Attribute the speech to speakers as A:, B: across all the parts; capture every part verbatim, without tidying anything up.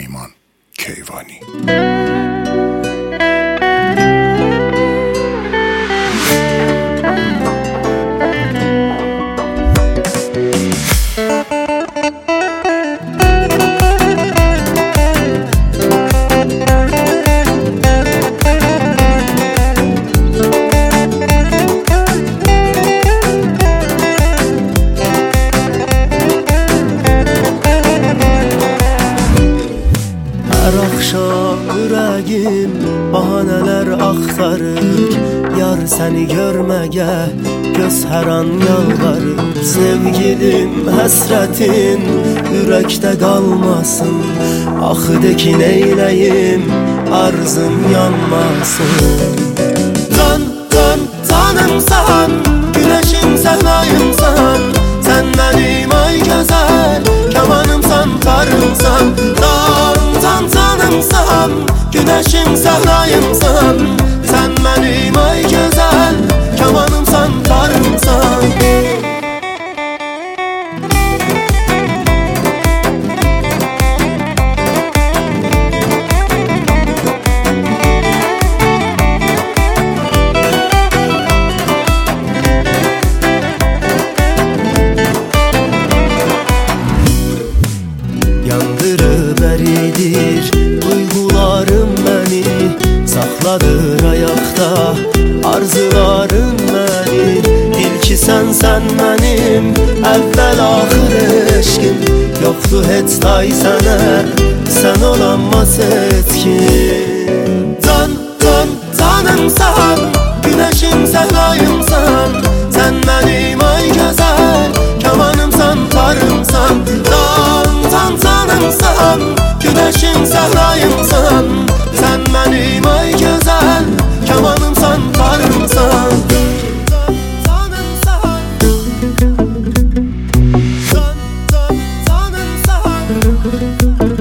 A: Süleyman Keyvani.
B: Her akşam yüreğim bahaneler aktarır, yar seni görmeye göz her an yalvarır. Sevgilim hasretin yürekte kalmasın, ah de ki neyleyim arzım yanmasın. Can can canımsan, güneşim sevdayımsan, sen benim ay güzel kemanımsan, karımsan. Can can canımsan, güneşim sevdayımsan, sen benim ay güzel kemanımsan, karımsan. Yandırıveridir duygularım beni, saxladır ayakta arzularım beni. İlki sen sen benim evvel ahır eşkim, yoktu heç day sənə, sen olanmaz etkin. Can can canımsan, güneşim sevdayımsan, sen benim ay güzel kemanımsan, karımsan. Can can canımsan, güneşim sevdayımsan, sen benim ay güzel kemanımsan, karımsan. Can canımsan, can can canımsan.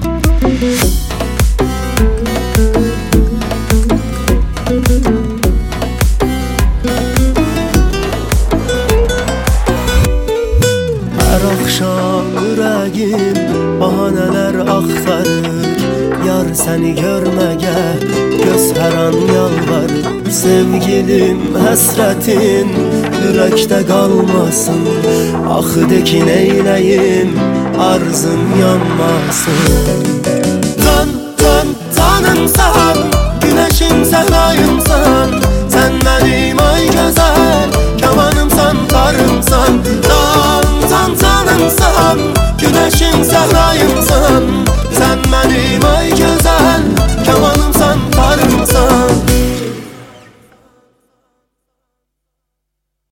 B: Her akşam yüreğim bahaneler aktarır, yar seni görmeye göz her an yalvarır. Sevgilim hasretin yürekte kalmasın, ah de ki neyleyim arzım yanmasın. Can can canımsan, güneşim sevdayımsan, sen benim ay güzel kemanımsan, karımsan. Can can canımsan, güneşim sevdayımsan, sen benim ay güzel kemanımsan.